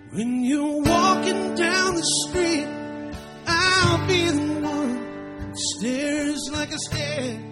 When you're walking down the street, I'll be the one who stares like a stare.